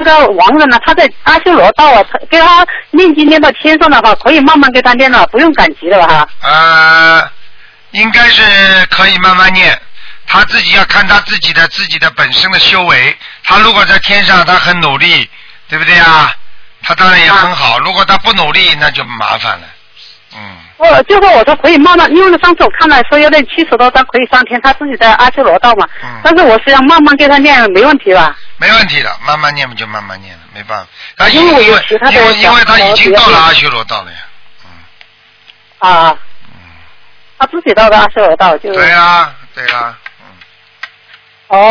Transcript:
个亡人呢，他在阿修罗道啊，他给他念经念到天上的话，可以慢慢给他念了，不用赶急了吧？ 应该是可以慢慢念，他自己要看他自己的本身的修为。他如果在天上，他很努力，对不对啊？他当然也很好。如果他不努力，那就麻烦了。 最后我说可以慢慢，因为上次我看了说要念70多章可以上天，他自己在阿修罗道嘛。但是我是要慢慢给他念，没问题吧？ 没问题的，慢慢念就慢慢念了，没办法。 因为我有其他的因为他已经到了阿修罗道了呀。 他自己到的阿修罗道就。 对啊，对啊。